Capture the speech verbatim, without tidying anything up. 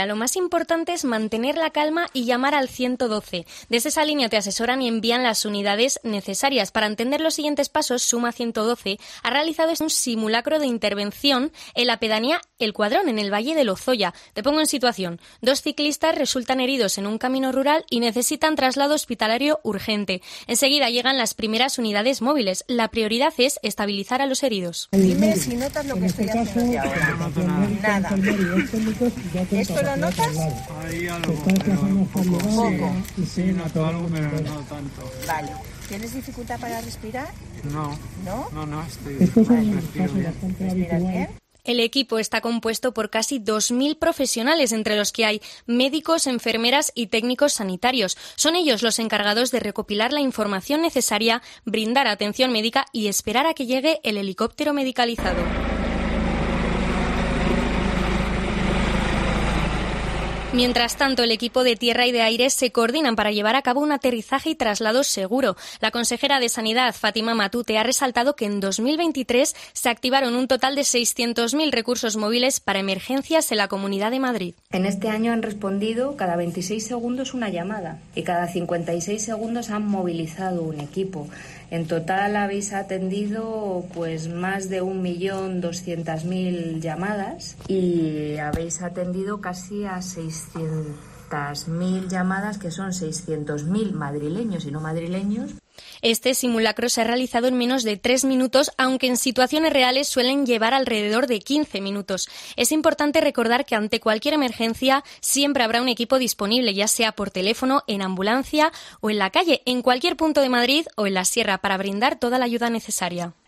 Lo más importante es mantener la calma y llamar al ciento doce. Desde esa línea te asesoran y envían las unidades necesarias. Para entender los siguientes pasos, Suma ciento doce ha realizado un simulacro de intervención en la pedanía El Cuadrón, en el Valle de Lozoya. Te pongo en situación. Dos ciclistas resultan heridos en un camino rural y necesitan traslado hospitalario urgente. Enseguida llegan las primeras unidades móviles. La prioridad es estabilizar a los heridos. Dime si notas lo que estoy haciendo ahora. No noto nada. Nada. ¿Esto lo notas? Ahí algo, pero un poco. Poco. Sí, sí, noto algo, pero no tanto. Vale. ¿Tienes dificultad para respirar? No. ¿No? No, no, estoy respiro bien. ¿Respiras bien? El equipo está compuesto por casi dos mil profesionales, entre los que hay médicos, enfermeras y técnicos sanitarios. Son ellos los encargados de recopilar la información necesaria, brindar atención médica y esperar a que llegue el helicóptero medicalizado. Mientras tanto, el equipo de tierra y de aire se coordinan para llevar a cabo un aterrizaje y traslado seguro. La consejera de Sanidad, Fátima Matute, ha resaltado que en dos mil veintitrés se activaron un total de seiscientos mil recursos móviles para emergencias en la Comunidad de Madrid. En este año han respondido cada veintiséis segundos una llamada y cada cincuenta y seis segundos han movilizado un equipo. En total habéis atendido pues más de un millón doscientas mil llamadas y habéis atendido casi a seiscientas mil llamadas, que son seiscientos mil madrileños y no madrileños. Este simulacro se ha realizado en menos de tres minutos, aunque en situaciones reales suelen llevar alrededor de quince minutos. Es importante recordar que ante cualquier emergencia siempre habrá un equipo disponible, ya sea por teléfono, en ambulancia o en la calle, en cualquier punto de Madrid o en la sierra, para brindar toda la ayuda necesaria.